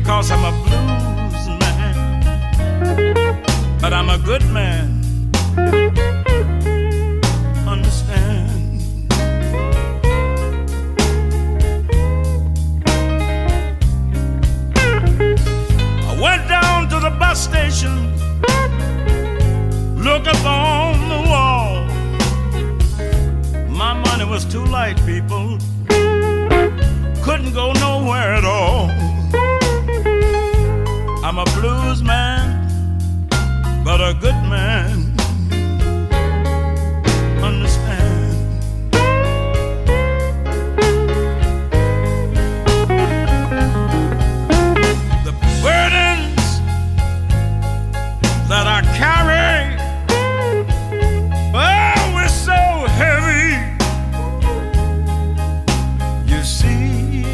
because I'm a blues man, but I'm a good man. Understand? I went down to the bus station, look up on the wall. My money was too light, people. Couldn't go nowhere at all. I'm a blues man, but a good man. Understand? The burdens that I carry, oh, we're so heavy. You see,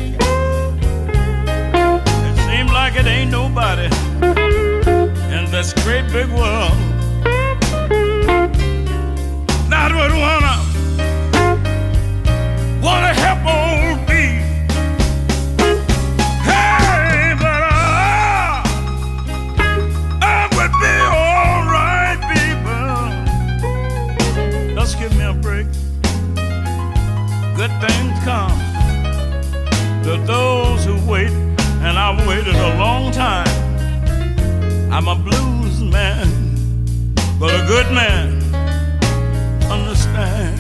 it seems like it ain't nobody in this great big world that would wanna help old me. Hey, but I would be all right, people. Just give me a break. Good things come to those who wait, and I've waited a long time. I'm a blues man, but a good man. Understand?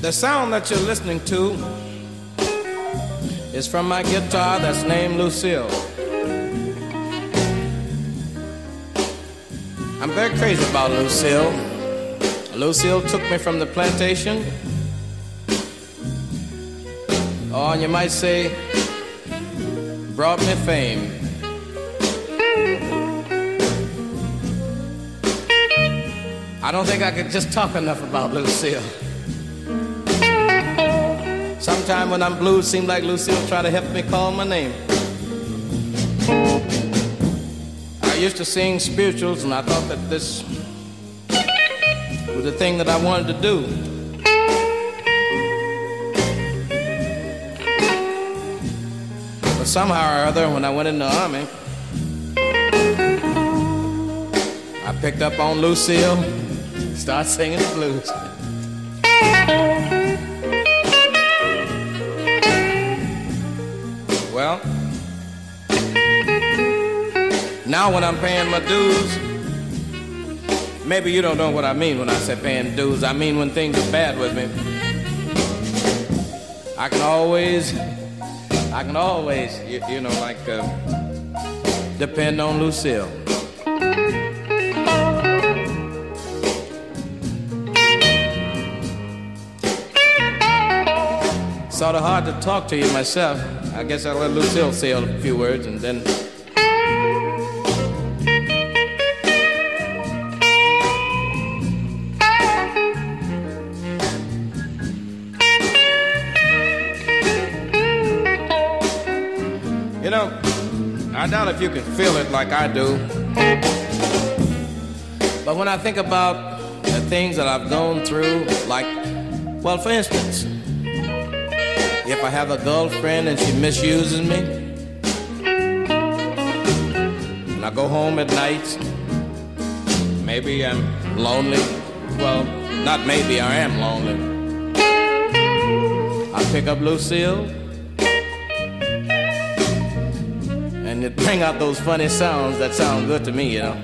The sound that you're listening to is from my guitar that's named Lucille. I'm very crazy about Lucille. Lucille took me from the plantation, or you might say, brought me fame. I don't think I could just talk enough about Lucille. Sometime when I'm blue, it seems like Lucille try to help me call my name. I used to sing spirituals, and I thought that this was the thing that I wanted to do. But somehow or other, when I went in the army, I picked up on Lucille, started singing the blues. Well, now when I'm paying my dues, maybe you don't know what I mean when I say paying dues. I mean when things are bad with me, I can always, you know, like, depend on Lucille. Sort of hard to talk to you myself. I guess I'll let Lucille say a few words and then. You know, I doubt if you can feel it like I do. But when I think about the things that I've gone through, like, well, for instance, if I have a girlfriend and she misuses me, and I go home at night, maybe I'm lonely. Well, not maybe, I am lonely. I pick up Lucille, and it bring out those funny sounds that sound good to me, you know.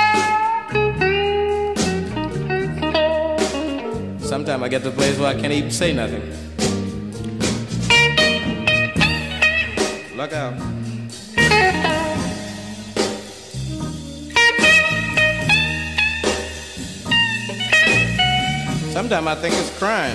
Sometimes I get to a place where I can't even say nothing. Look out. Sometimes I think it's crying.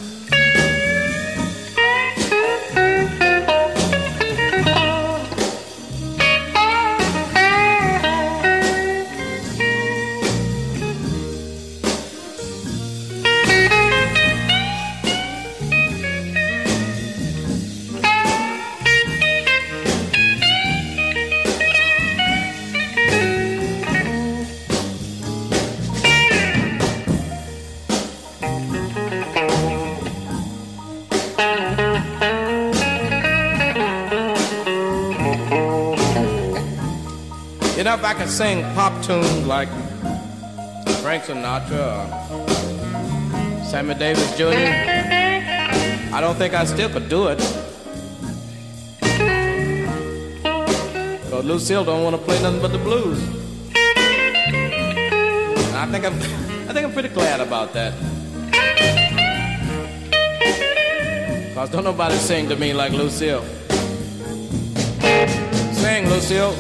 You know, if I could sing pop tunes like Frank Sinatra or Sammy Davis Jr., I don't think I still could do it. Because Lucille don't want to play nothing but the blues. And I think I'm pretty glad about that. Because don't nobody sing to me like Lucille. Sing, Lucille.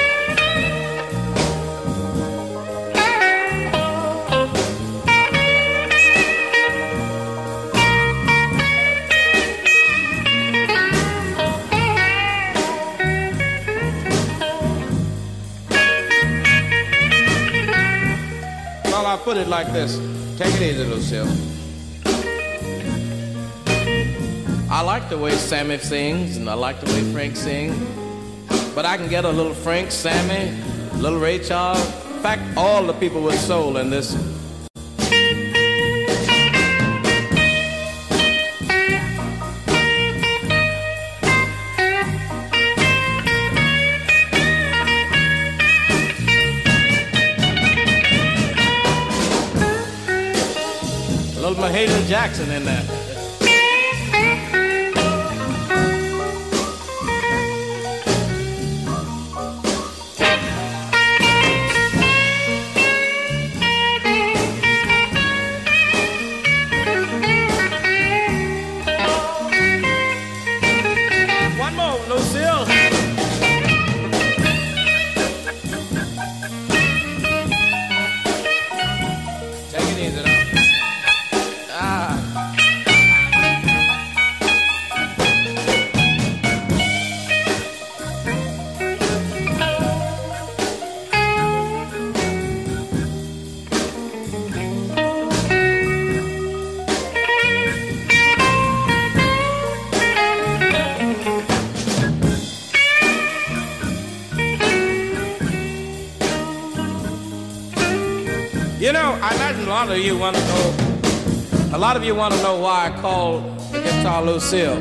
I'll put it like this. Take it easy, Lucille. I like the way Sammy sings, and I like the way Frank sings. But I can get a little Frank, Sammy, a little Ray Charles. In fact, all the people with soul in this. Little Mahalia Jackson in there. lot of you want to know why I call the guitar Lucille.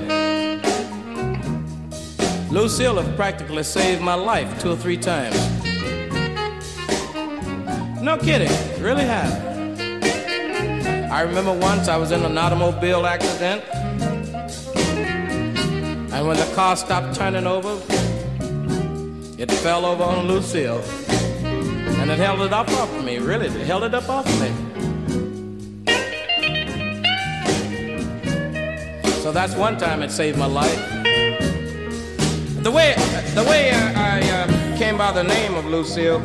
Lucille have practically saved my life 2 or 3 times. No kidding, really have. I remember once I was in an automobile accident, and when the car stopped turning over, it fell over on Lucille, and it held it up off of me. Really, it held it up off of me. So that's one time it saved my life. The way I came by the name of Lucille,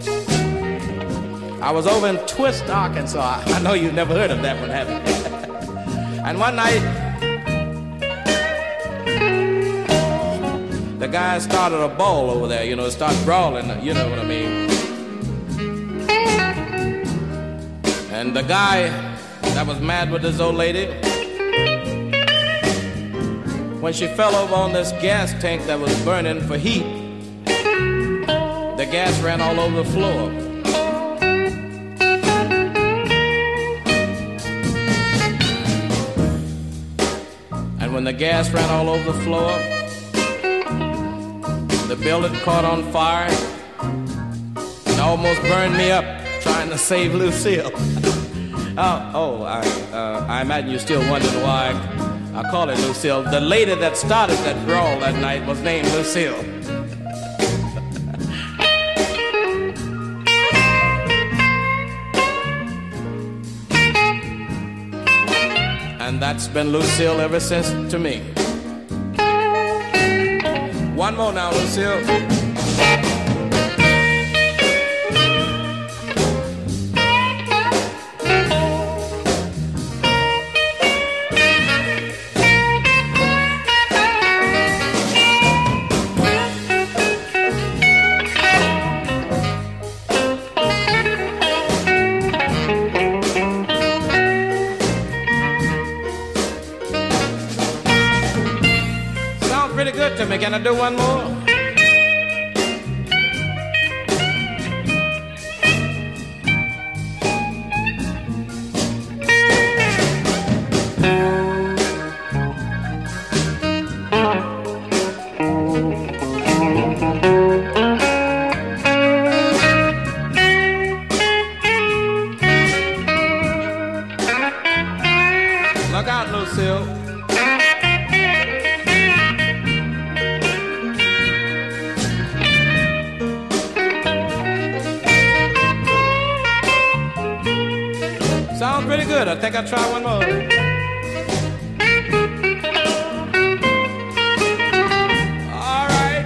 I was over in Twist, Arkansas. I know you've never heard of that one, have you? And one night, the guy started a ball over there, started brawling, you know what I mean. And the guy that was mad with this old lady, when she fell over on this gas tank that was burning for heat, the gas ran all over the floor. And when the gas ran all over the floor, the building caught on fire and almost burned me up trying to save Lucille. I imagine you're still wondering why I call it Lucille. The lady that started that brawl that night was named Lucille. And that's been Lucille ever since to me. One more now, Lucille. Pretty good to me. Can I do one more? Look out, Lucille. Sounds pretty good. I think I'll try one more. All right.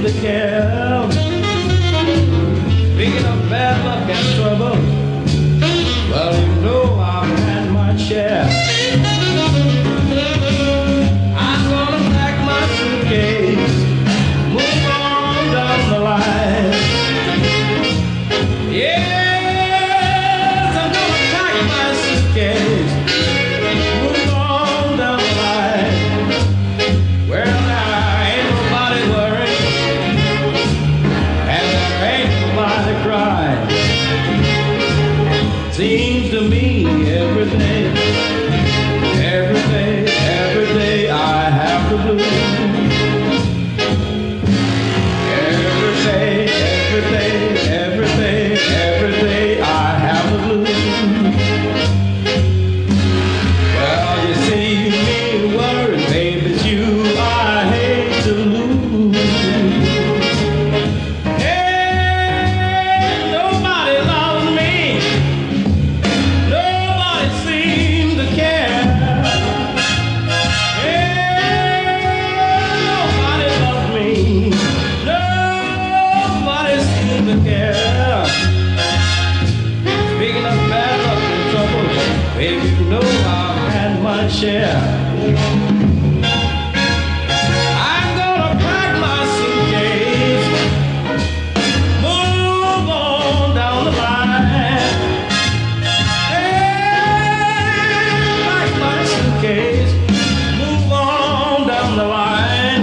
to care. Speaking of bad luck and trouble, well, you know I've had my share. I'm gonna pack my suitcase, move on down the line. Yes, I'm gonna pack my suitcase, move on down the line. Well, now ain't nobody worried, and there ain't nobody crying. Seems to me every day I have the blues. Every day I have the blues. Well, you see me worried, baby, it's you I hate to lose. Hey, nobody loves me. Nobody seems to care. Hey, nobody loves me. Nobody seems to care. Speaking of bad luck and trouble, baby, you know I've had my share. I'm gonna pack my suitcase, move on down the line. Hey, pack my suitcase, move on down the line.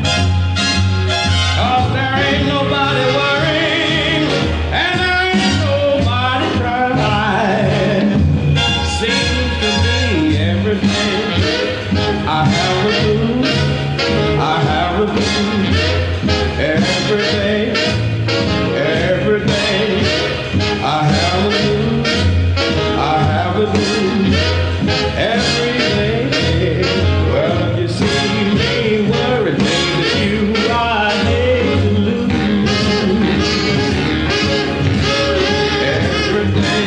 'Cause there ain't nobody worrying, and there ain't nobody crying. Seems to me every day I have a blues, I have a blues. Every day I have a blues, I have a blues. Every day, well, you see me worried, baby, you I hate to lose. Every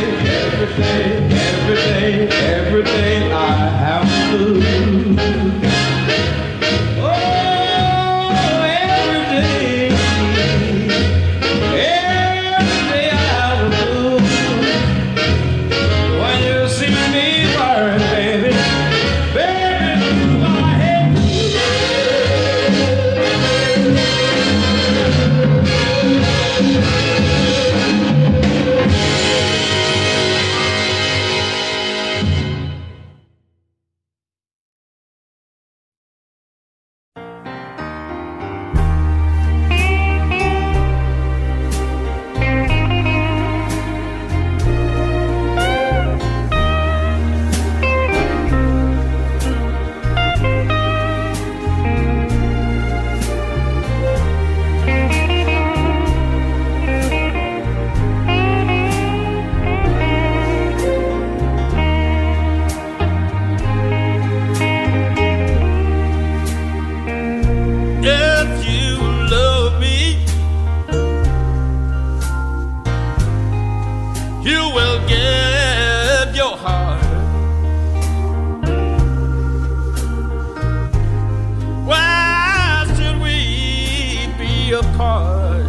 day I have the blues. Oh, every day I have the blues. When you see me worried, baby, I hate to if you love me, you will give your heart. Why should we be apart?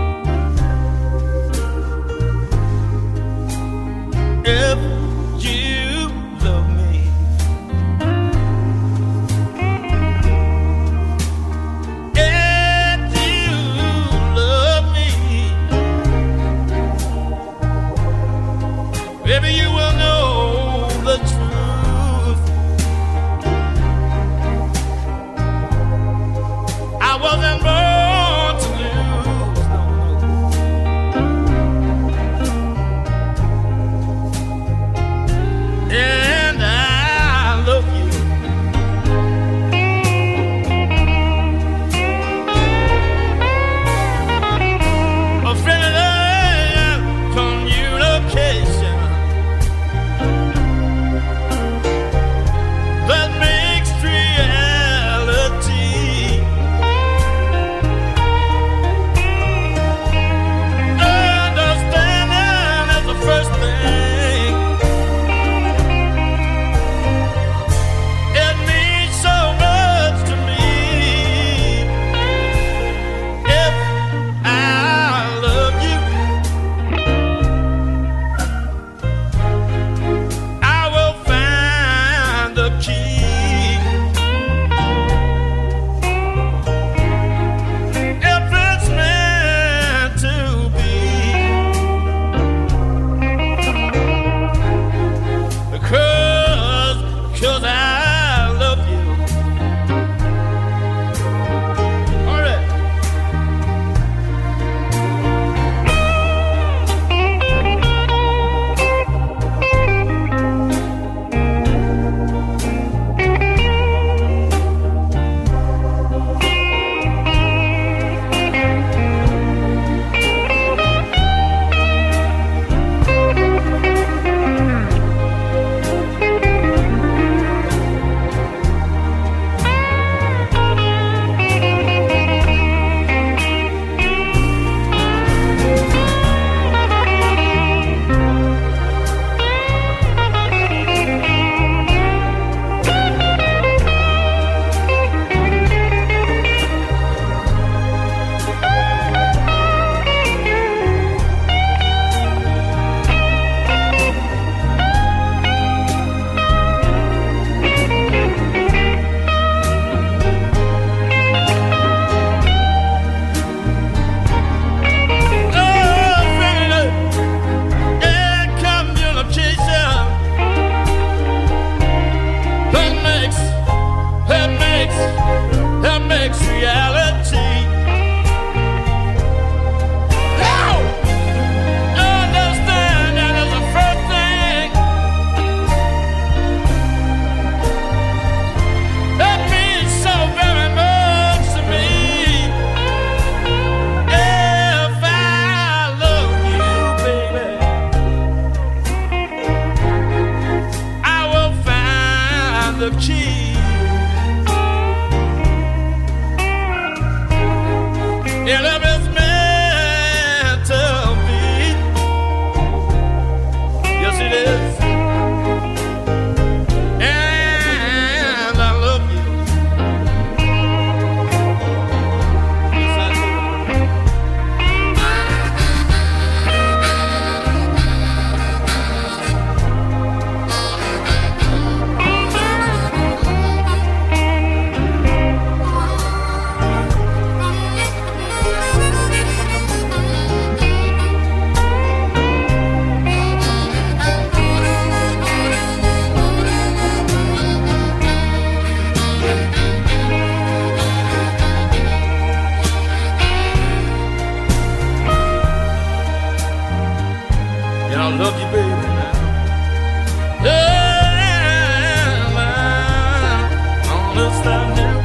If you love me, baby, you will know the truth. I wasn't born to lose, no. love you, baby, now. Yeah, on this time here.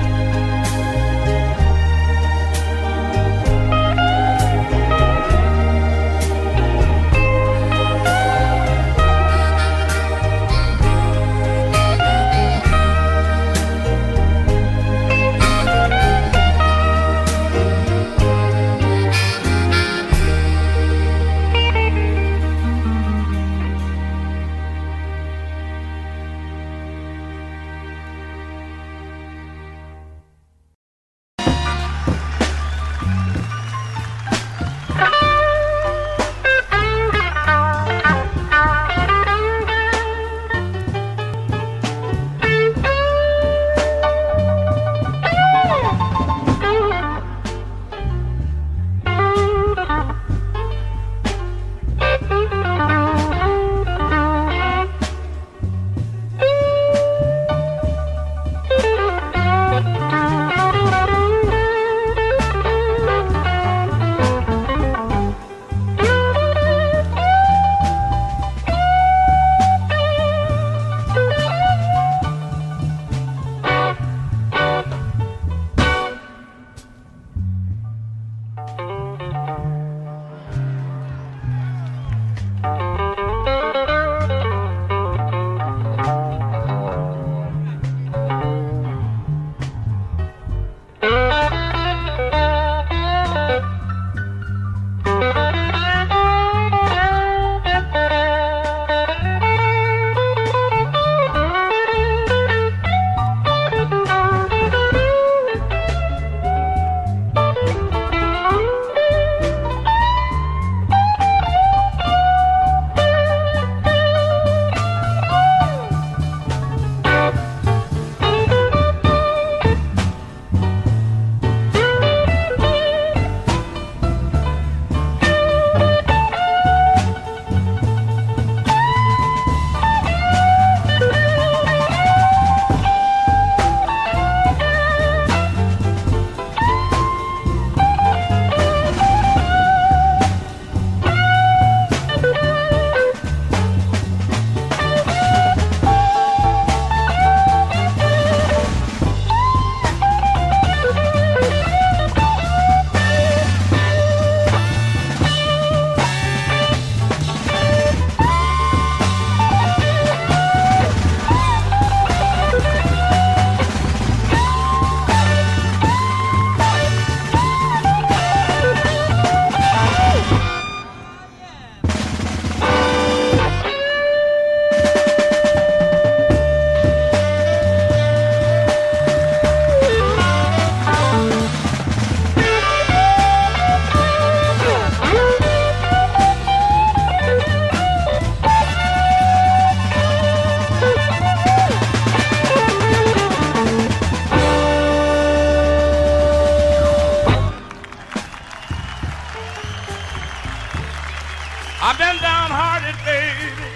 I've been downhearted, baby,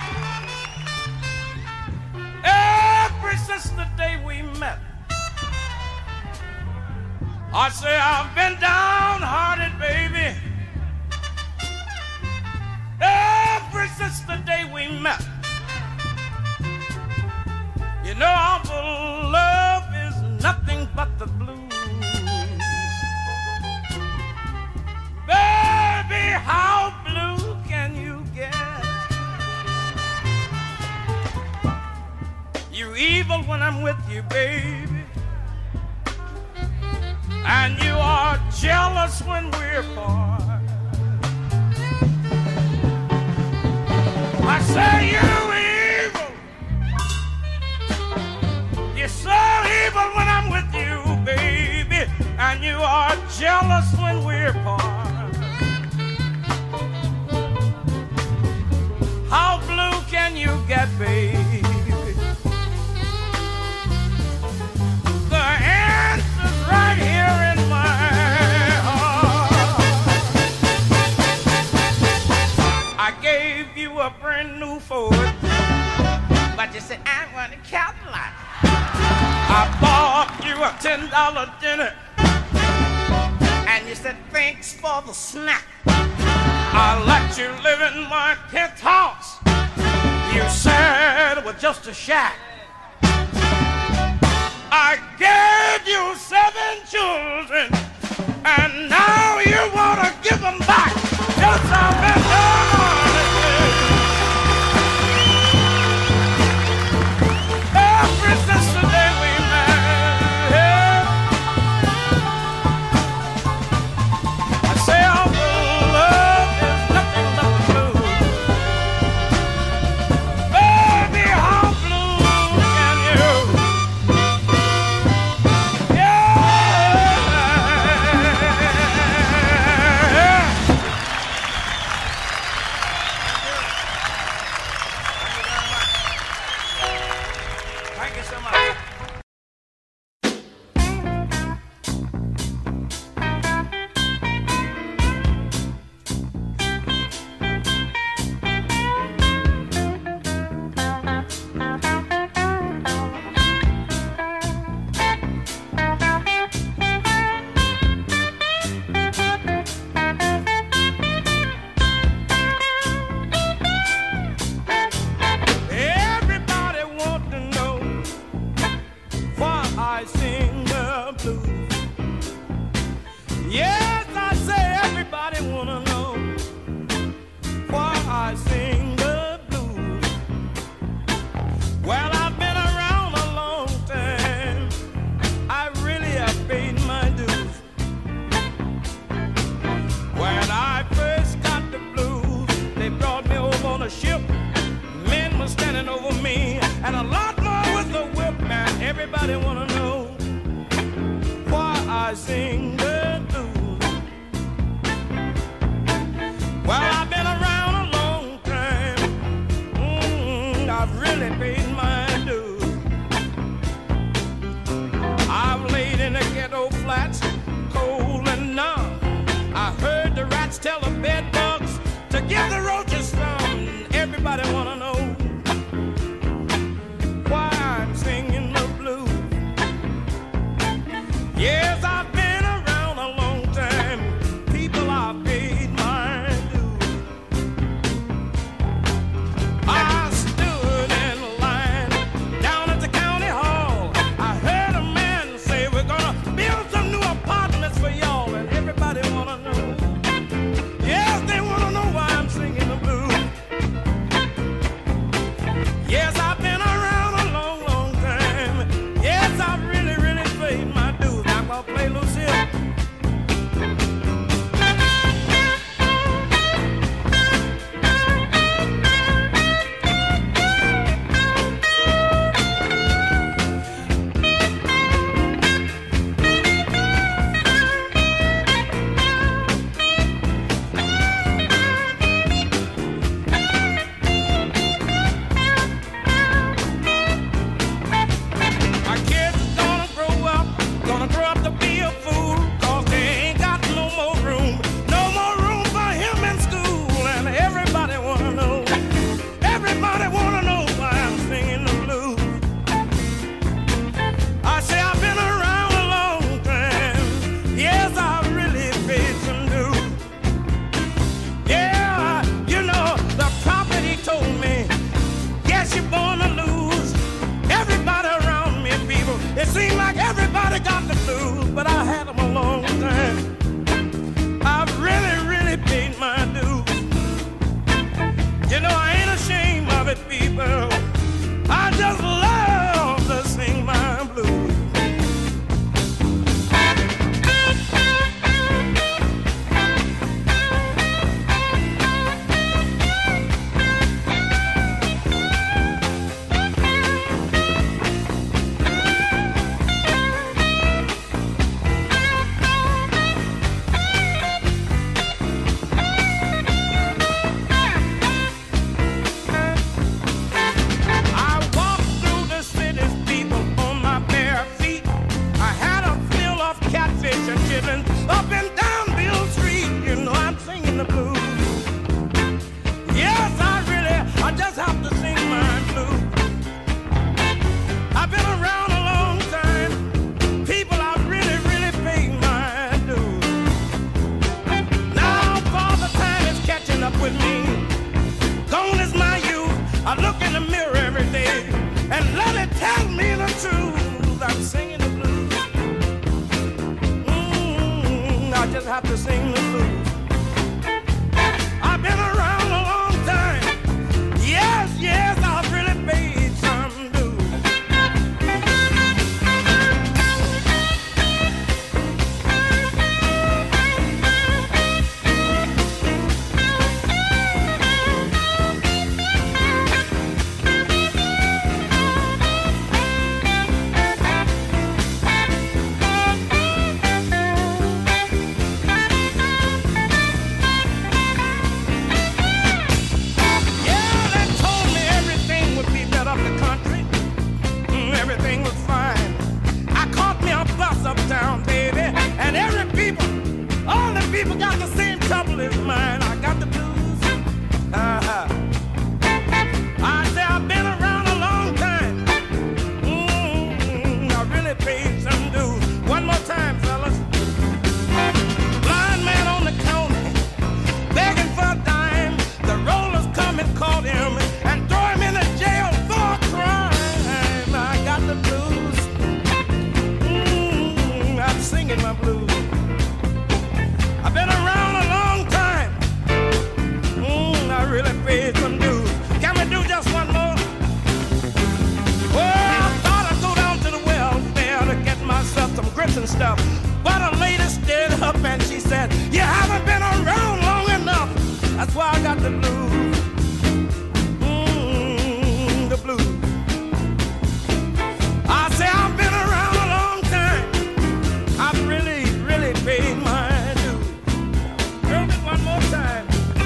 ever since the day we met. I say I've been downhearted, baby, ever since the day we met. You know, our love is nothing but the blues. Baby, how blue can you get? You're evil when I'm with you, baby, and you are jealous when we're apart. I say you're evil. You're so evil when I'm with you, baby, and you are jealous when we're apart. How blue can you get, baby? The answer's right here in my heart. I gave you a brand new Ford, but you said I want a Cadillac. I bought you a $10 dinner, and you said thanks for the snack. I let you live in my penthouse. You said it was just a shack. I gave you 7 children, and now you want to give them back. Yes, I've been done. Ever since the day we met, I say our love is nothing but the blues. Baby, how blue can you? Thank you so much. Everybody want to know why I sing the blues. Yes, I say everybody wanna know why I sing the blues. Well, I've been around a long time. I really have paid my dues. When I first got the blues, they brought me over on a ship. Men were standing over me, and a lot more with the whip. Man, everybody wanna know why I sing the blues. Well, I've been around a long time. I've really paid my dues. I've laid in the ghetto flats, cold and numb. I heard the rats tell the bed bugs to give the roaches some. Everybody wanna know why I'm singing the blues. Yes, I've been around a long time. People, I've paid my dues. I stood in line down at the county hall. I heard a man say, we're gonna build some new apartments for y'all. And everybody wanna know. Yes, they wanna know why I'm singing the world is mine. I got the blues. I say I've been around a long time. I really paid some dues. One more time, fellas. Blind man on the counter, begging for a dime. The rollers come and caught him and throw him in the jail for a crime. I got the blues. I'm singing my blues. I've been around a long time. I really paid some dues. Can we do just one more? Well, I thought I'd go down to the welfare to get myself some grits and stuff. But a lady stood up and she said, you haven't been around long enough. That's why I got the blues. The blues. I say I've been around a long time. I've really, really paid my dues. Tell me one more time.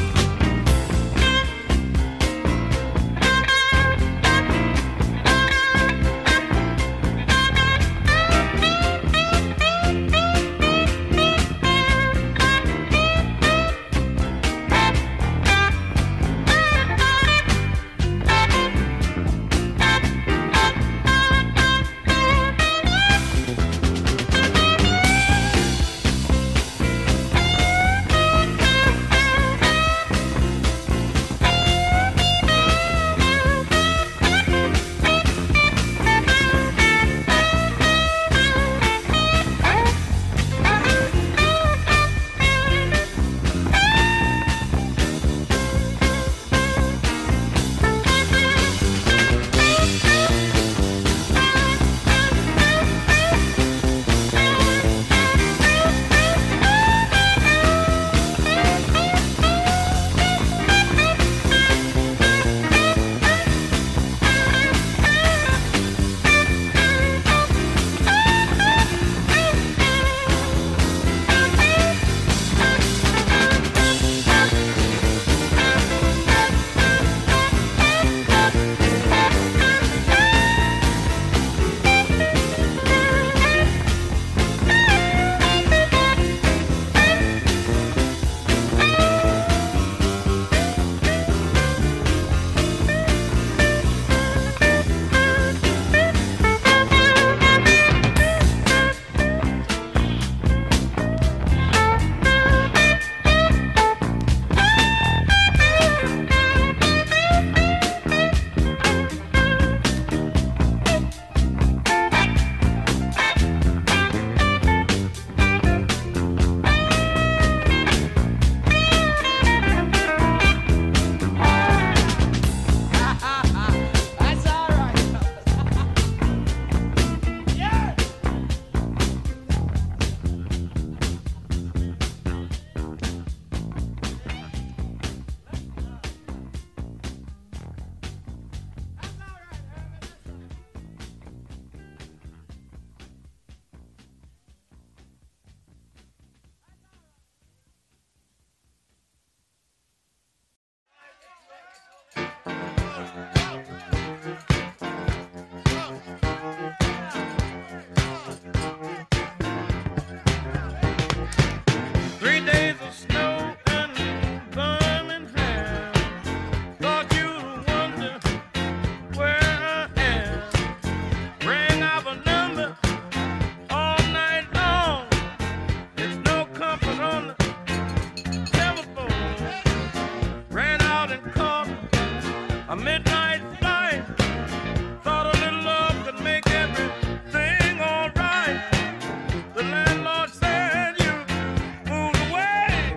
A midnight flight, thought a little love could make everything all right. The landlord said you moved away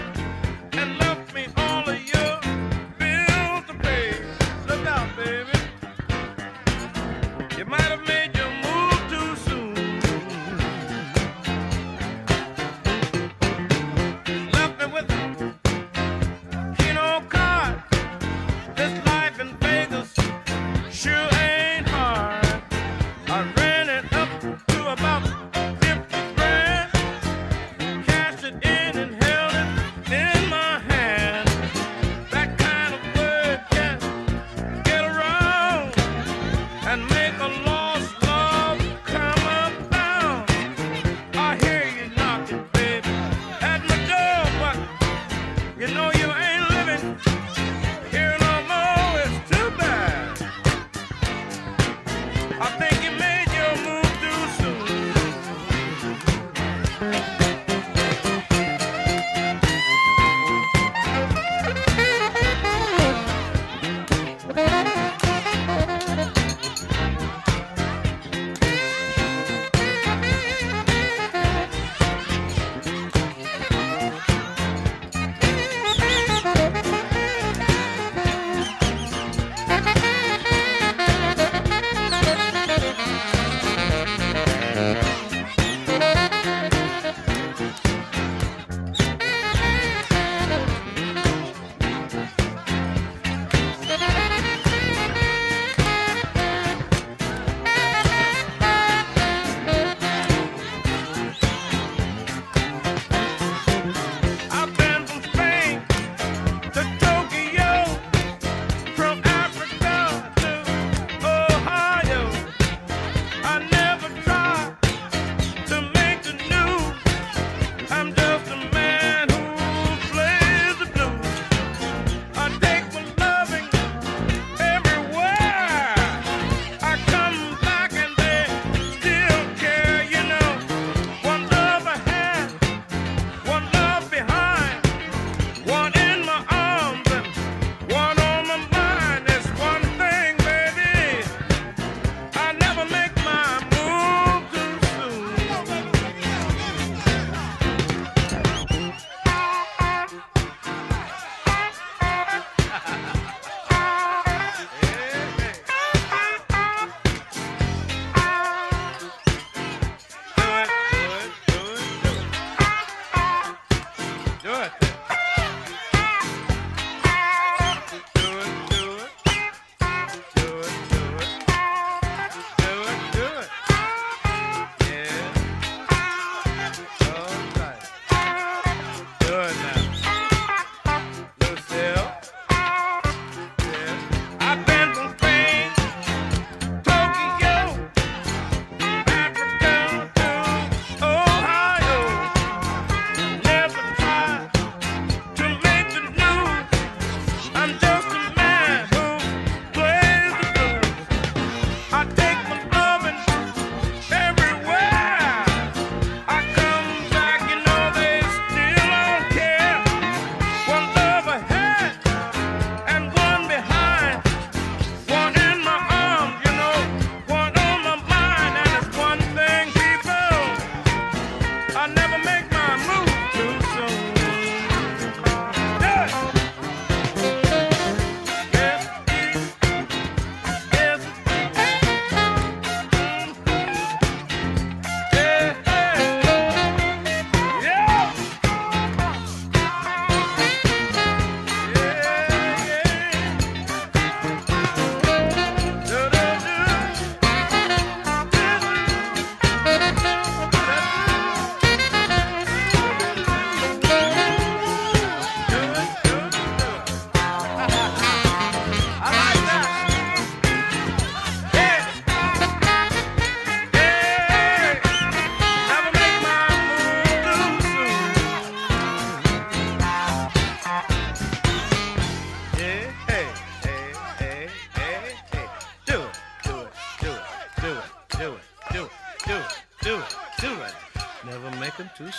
and left me all of your bills to pay. Look out, baby, you might have made your move too soon. Left me with a keno card. This life in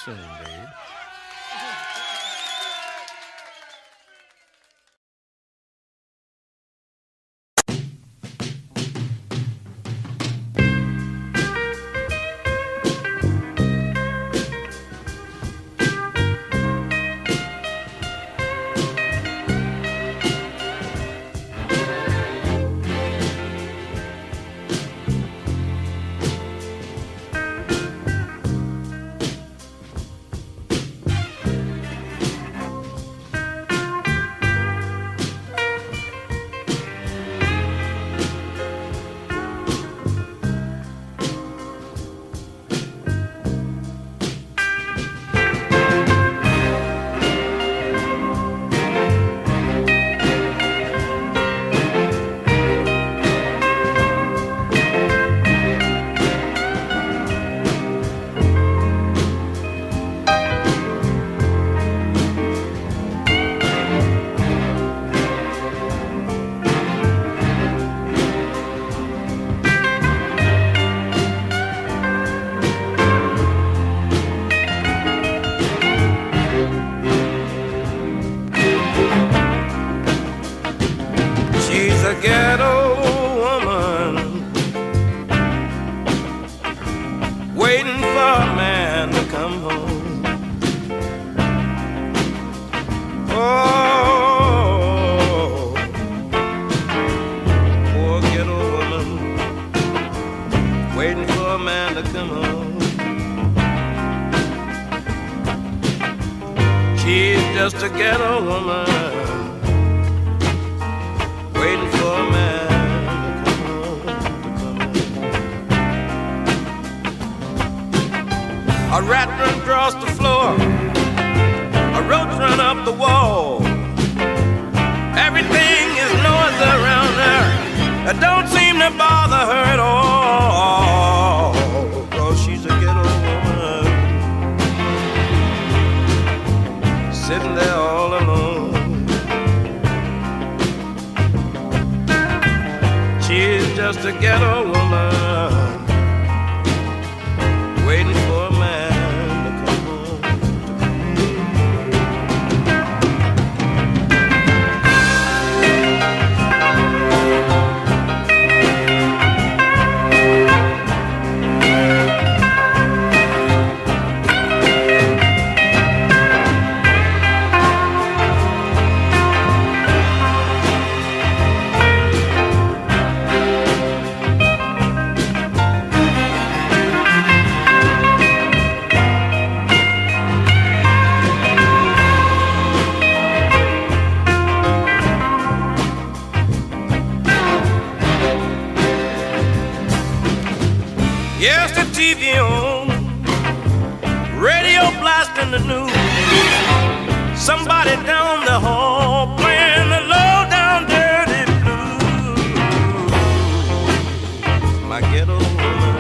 soon, Dave. Just a ghetto woman waiting for a man to come home. A rat run across the floor, a roach run up the wall. Everything is noise around her that don't seem to bother her at all. 'Cause she's a ghetto woman sitting there all alone. She's just a ghetto woman waiting for a man to come home. Yes, the TV on, radio blasting the news. Somebody down the hall playing the low down dirty blues. My ghetto woman,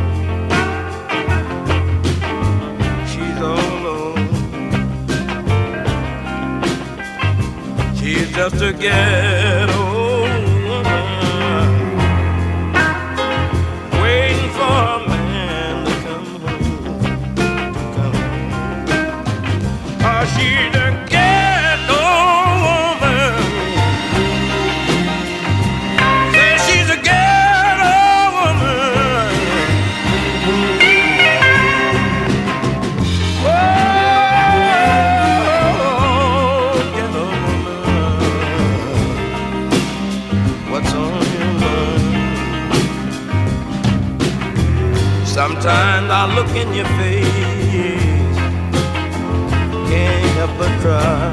she's all alone. She's just a ghetto sometimes I look in your face, can't help but cry.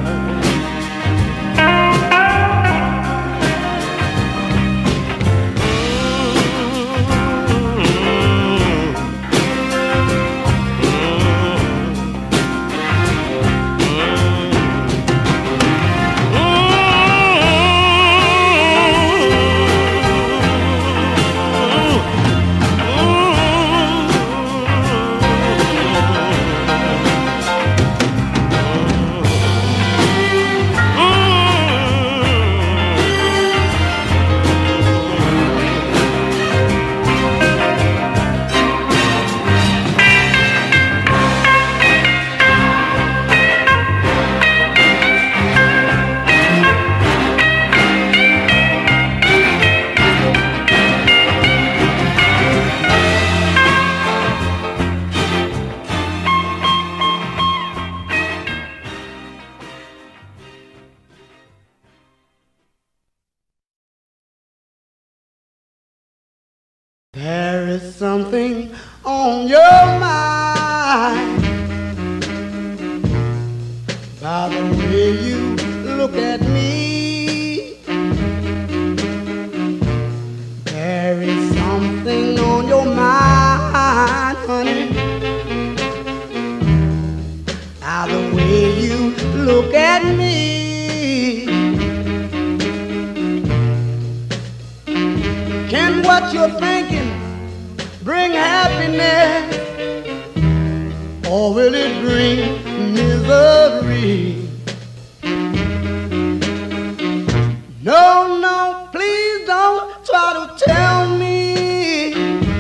is something on your mind. By the way you look at me, there is something on your mind, honey. By the way you look at me, can what you're thinking bring happiness, or will it bring misery? No, no, please don't try to tell me.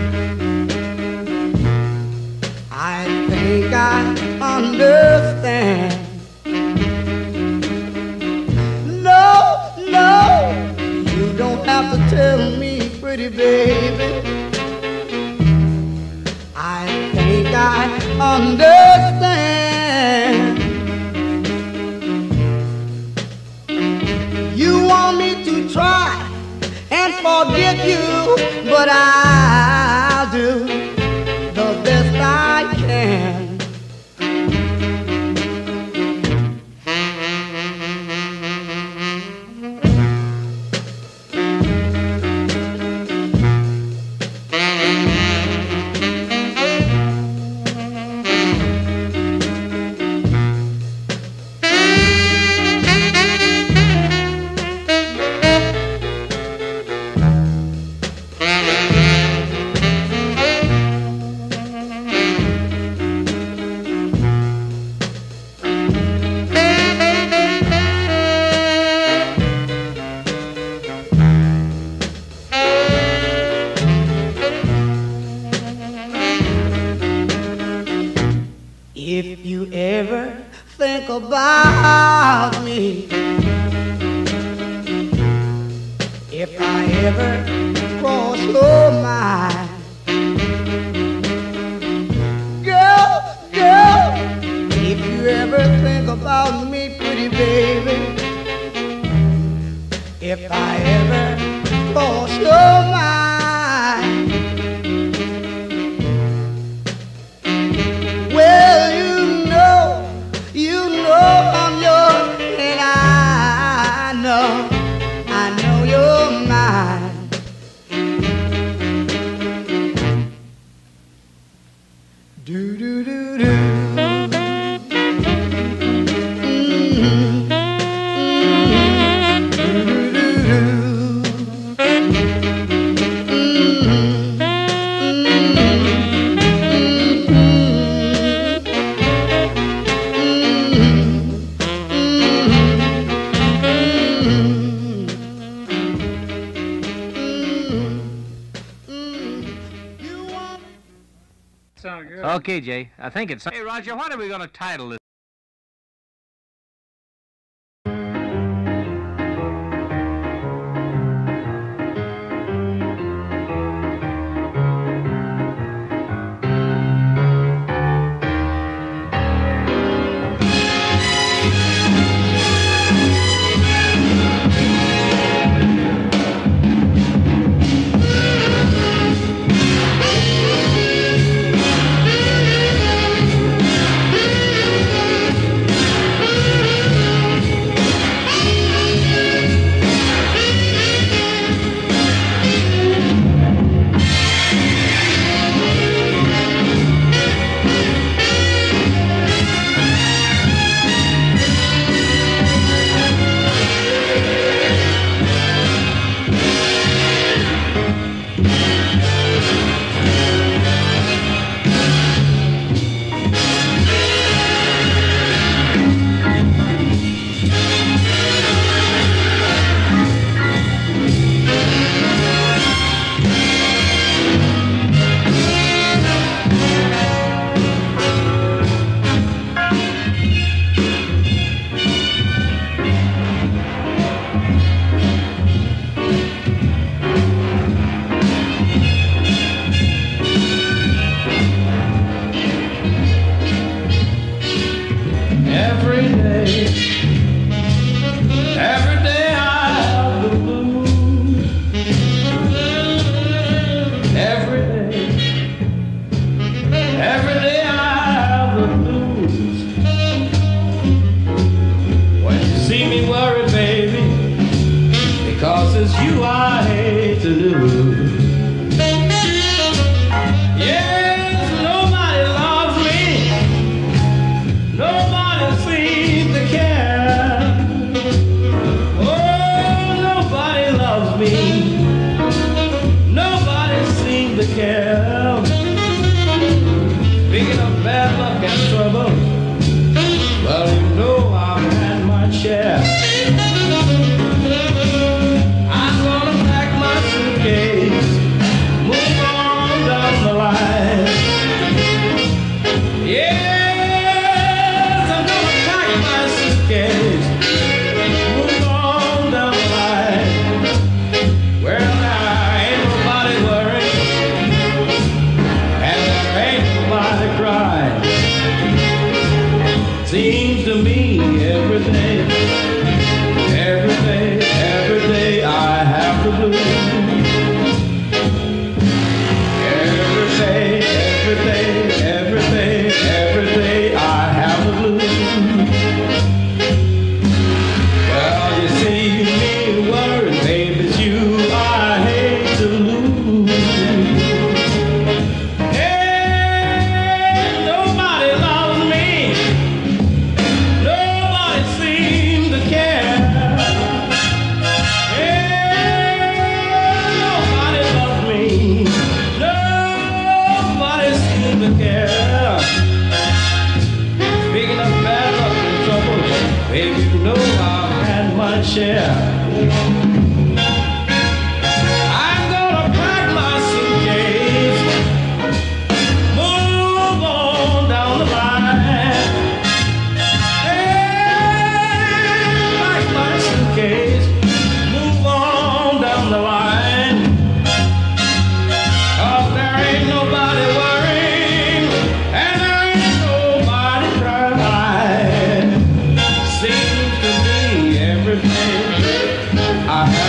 I think I understand. No, no, you don't have to tell me, pretty baby. I think I understand. You want me to try and forget you, but I'll do the best I can. If you ever think about me, if I ever cross your mind, girl, girl, if you ever think about me, pretty baby, if I ever cross your mind, well, you know I'm yours, and I know you're mine. Do do do do. Okay, Jay. I think it's... Hey, Roger, what are we going to title this? every day I have the blues. Every day I have the blues. Well, you see me worried, baby, it's you I hate to lose. Hey, nobody loves me. Nobody seems to care. Hey, nobody loves me. Nobody seems to care. Speaking of bad luck and trouble, baby, you know I've had my share. I'm gonna pack my suitcase, move on down the line. Hey, pack my suitcase, move on down the line. 'Cause there ain't nobody worrying, and there ain't nobody crying. Seems to me every day I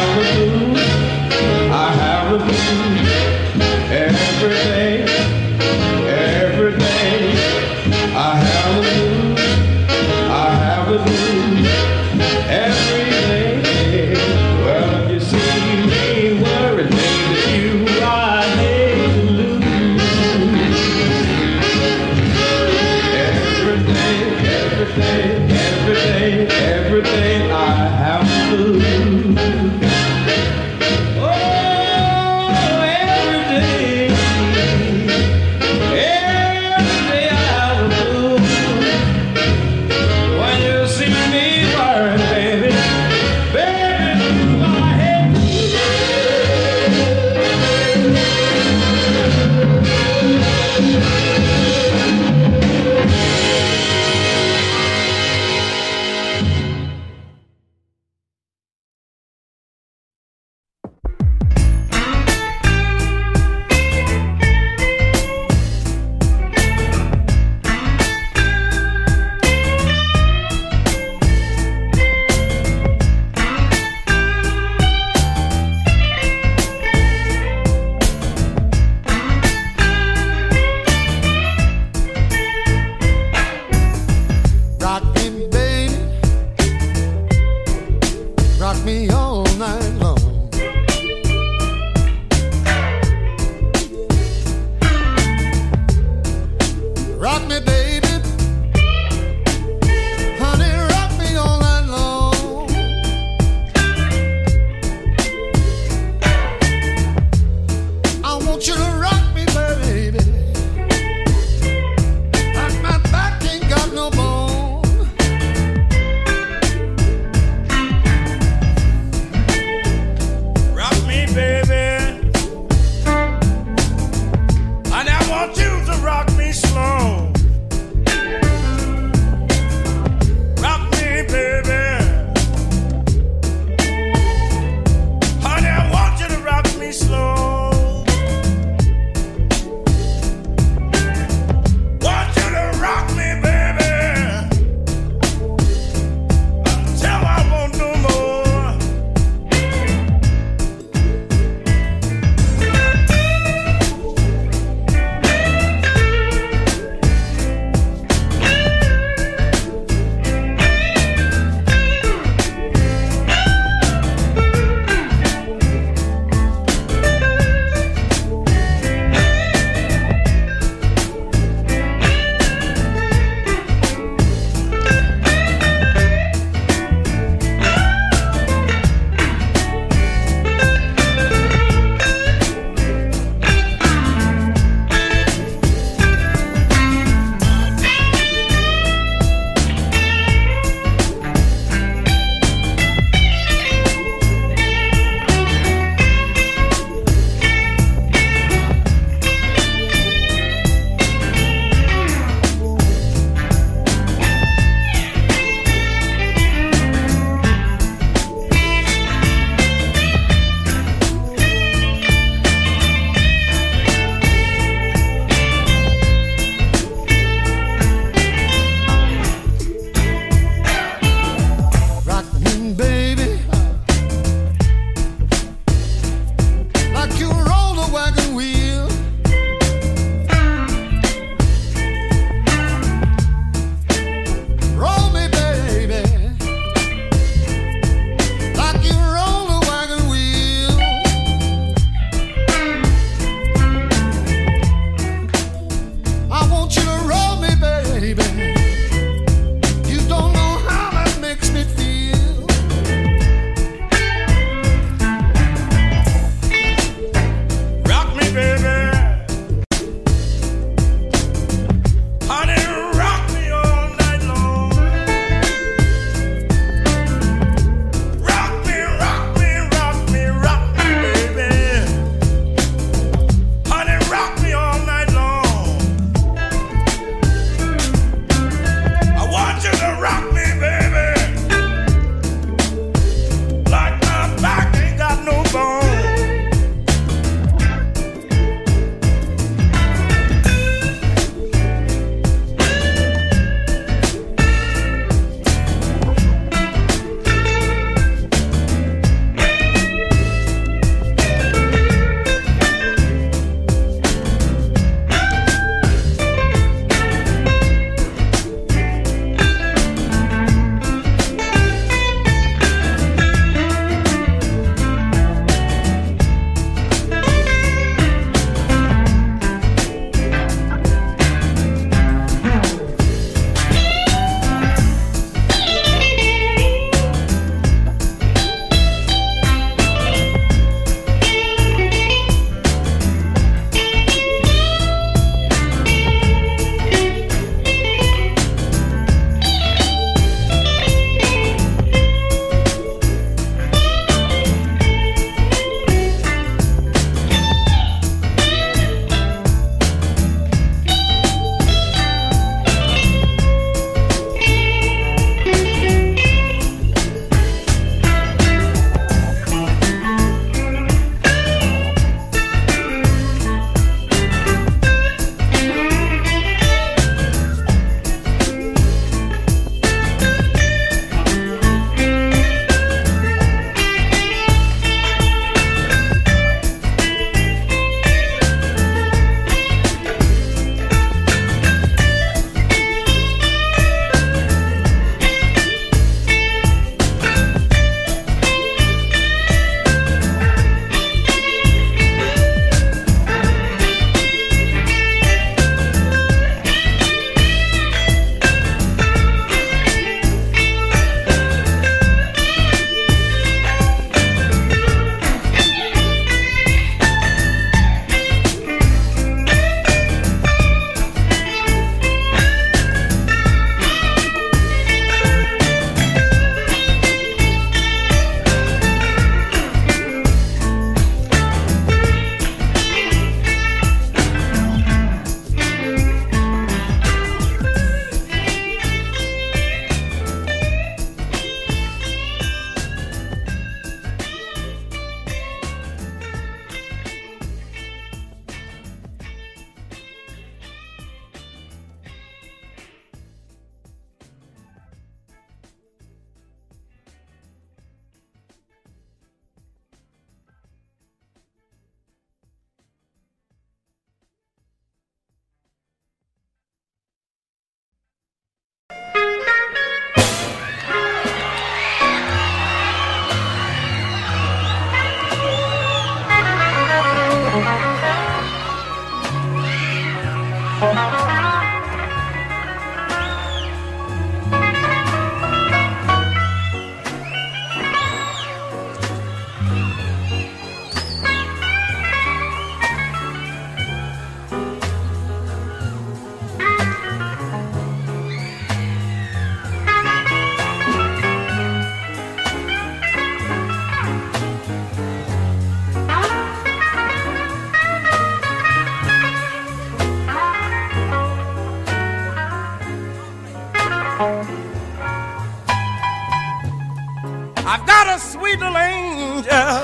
I've got a sweet little angel.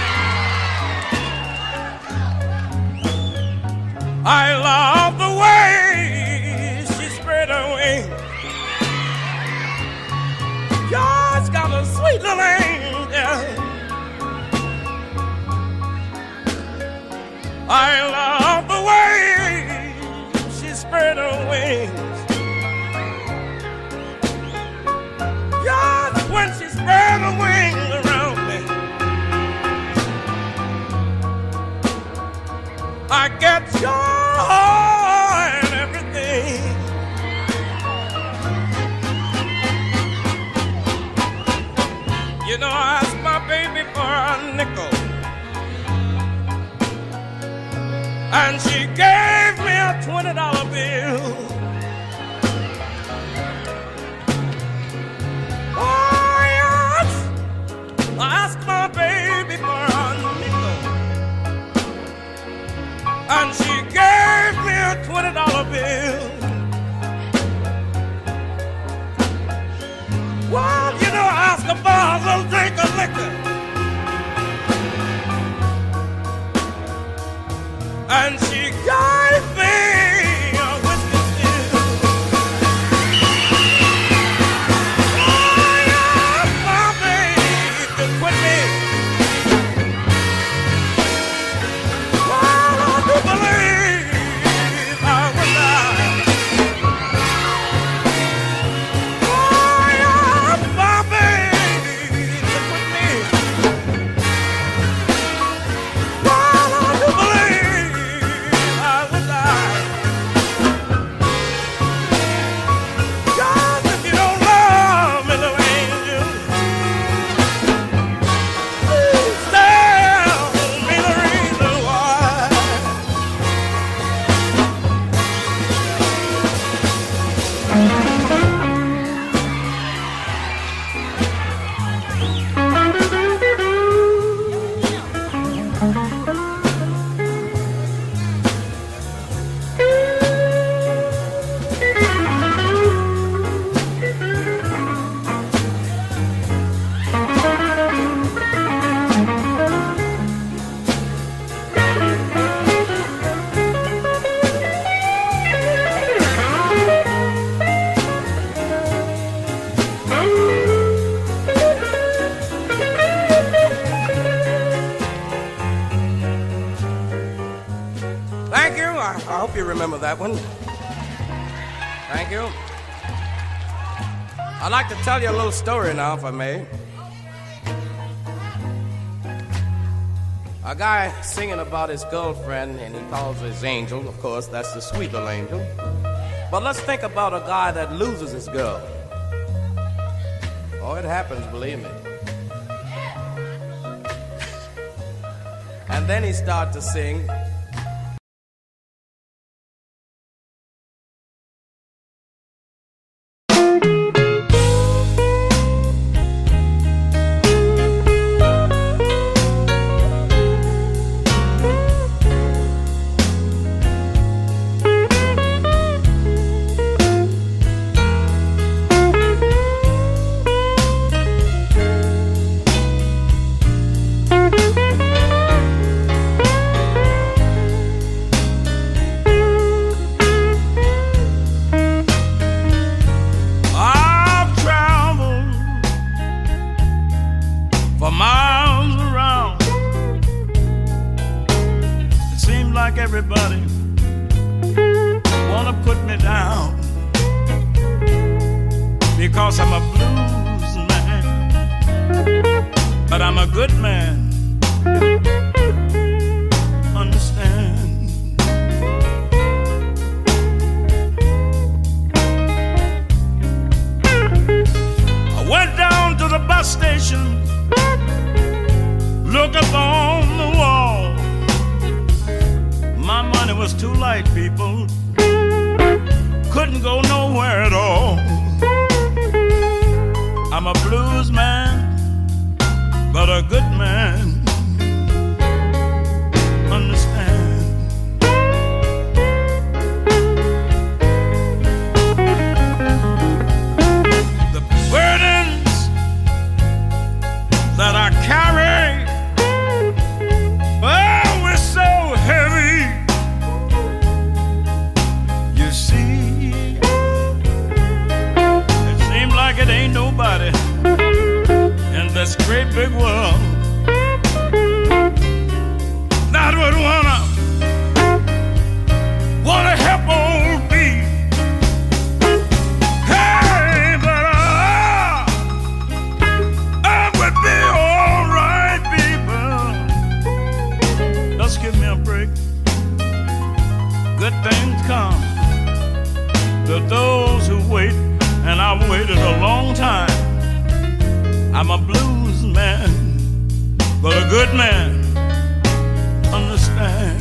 I love the way she spread her wings. God's got a sweet little angel. I love the way she spread her wings. Just when she spread her wings around me, I get joy and everything. You know, I asked my baby for a nickel, and she gave me a $20 bill. Oh, yes, I asked my baby for a nickel, and she gave me a $20 bill. Well, you know, I asked her for a little drink of liquor, and she gave me a whiskey still. Oh, yes, my baby could quit me. Well, I do believe I would die. Oh, yes, my baby could quit me. Well, I do believe I would die. God, if you don't love me, little angel, please tell me the reason why. Thank you. I hope you remember that one. Thank you. I'd like to tell you a little story now, if I may. A guy singing about his girlfriend, and he calls her his angel. Of course, that's the sweet little angel. But let's think about a guy that loses his girl. Oh, it happens, believe me. And then he starts to sing. Everybody wanna put me down because I'm a blues man, but I'm a good man. Understand? I went down to the bus station, look up on the wall. My money was too light, people. Couldn't go nowhere at all. I'm a blues man, but a good man. Understand? The burdens this great big world. Not would wanna help old me. Hey, but I would be all right, people. Just give me a break. Good things come to those who wait, and I've waited a long time. I'm a blues man, but a good man. Understand.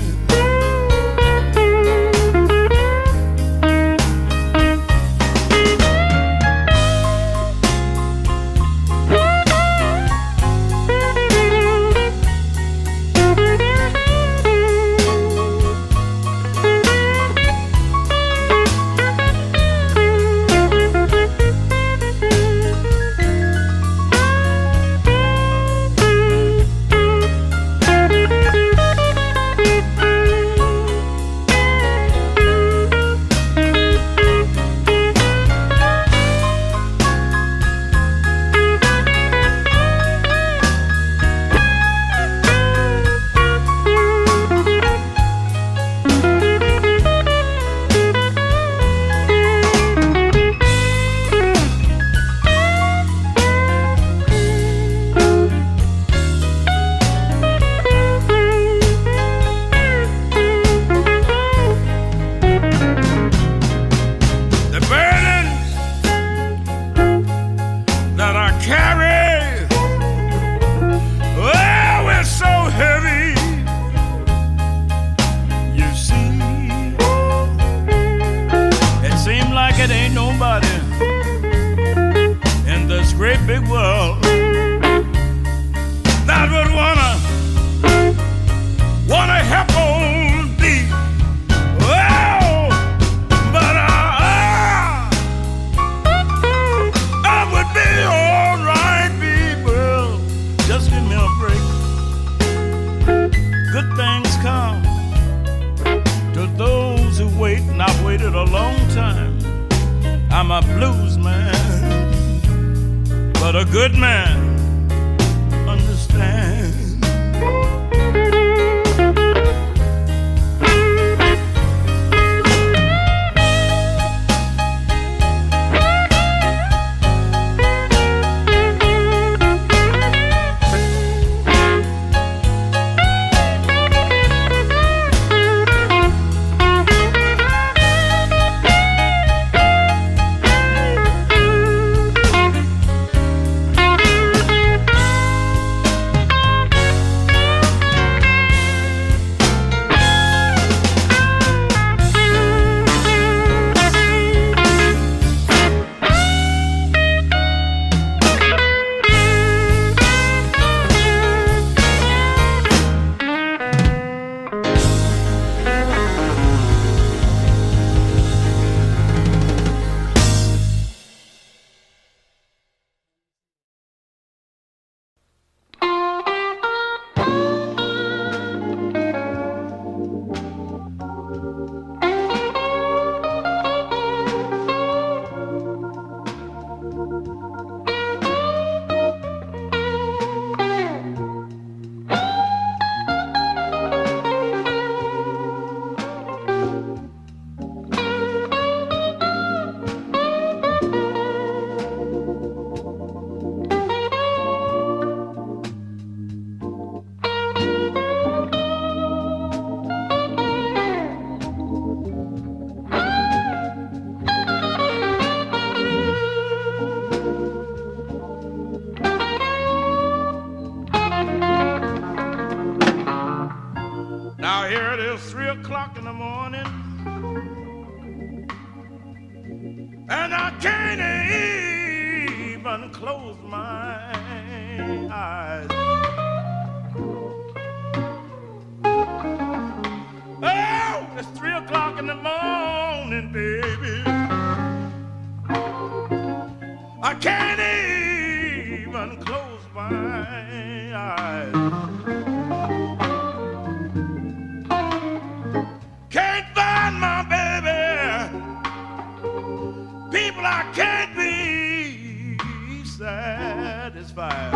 People, I can't be sad. satisfied.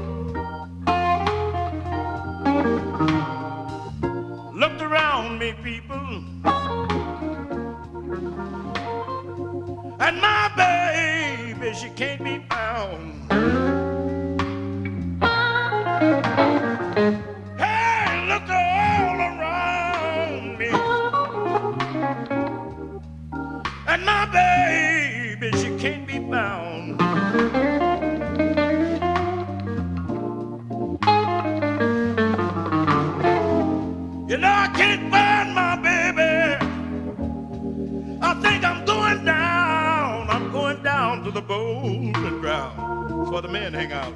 Looked around me, people, and my baby, she can't be found. Hey, looked all around me, and my baby, she can't be found. You know I can't find my baby. I think I'm going down. I'm going down to the bowling ground. That's where the men hang out.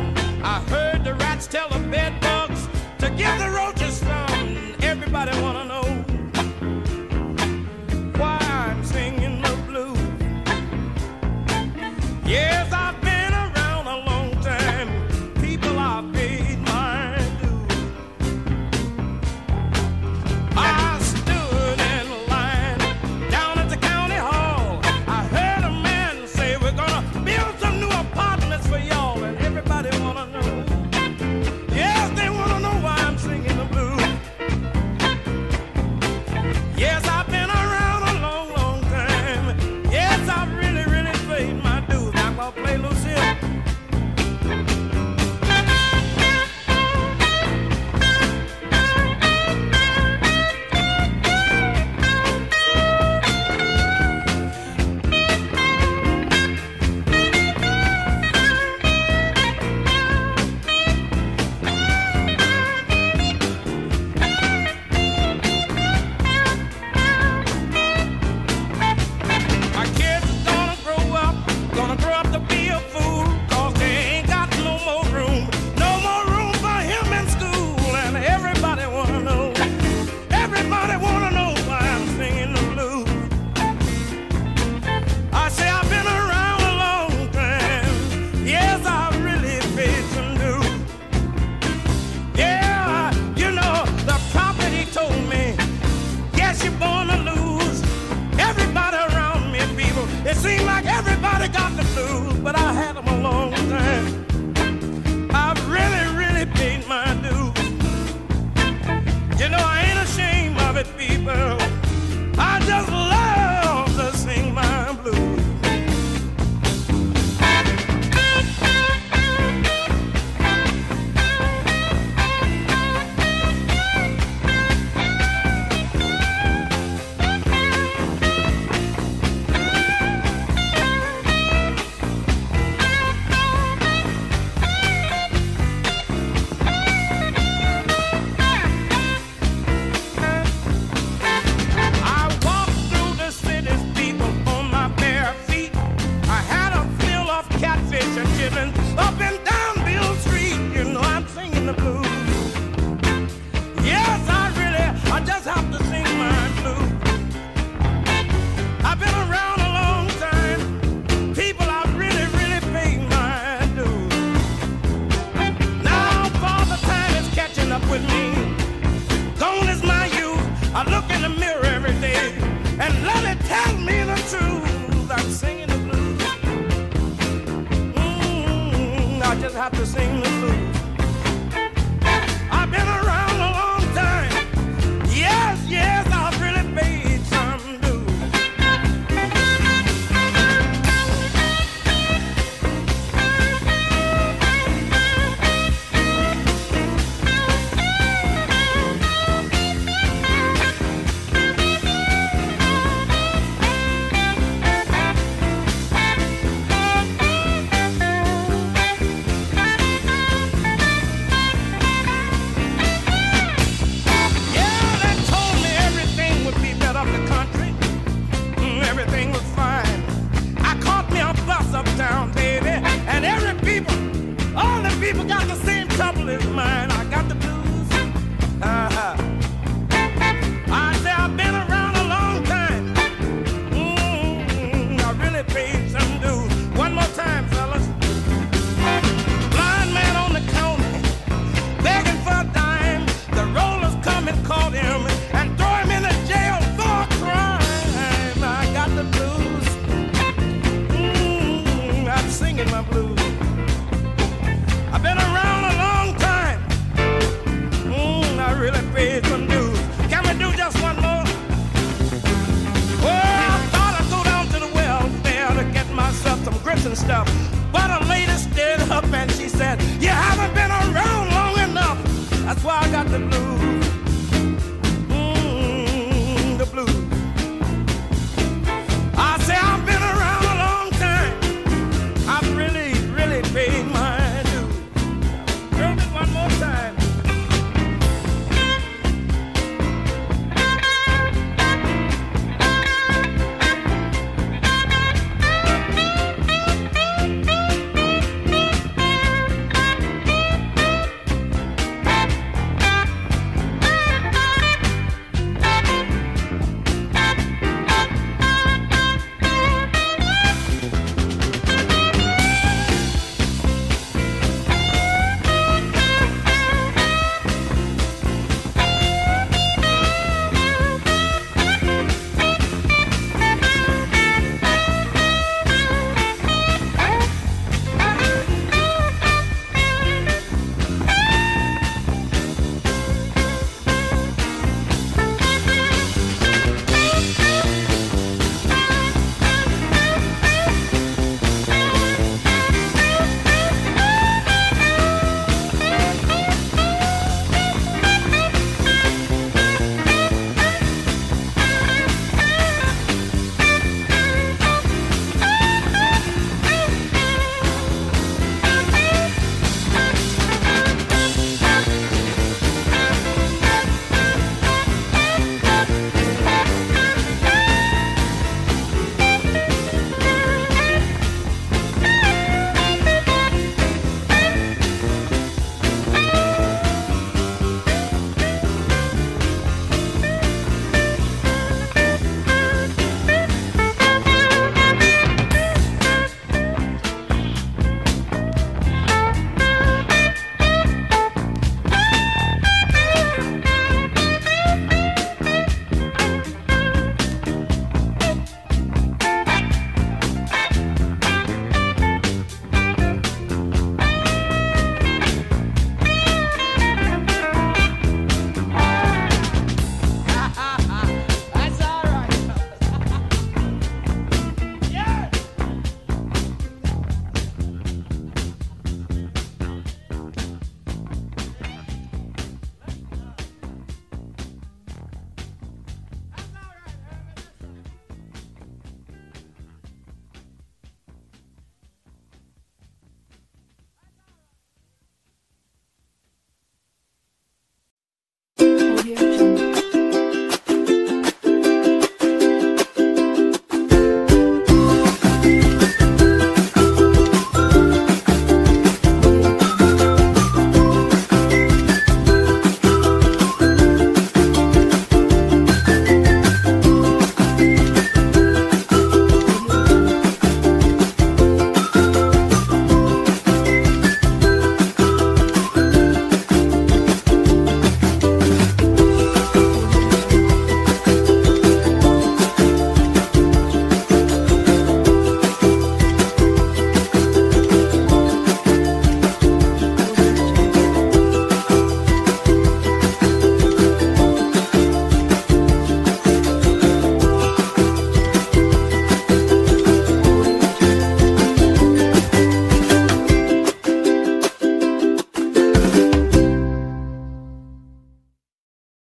Tell the bed bugs to give the roaches some. Everybody wanna know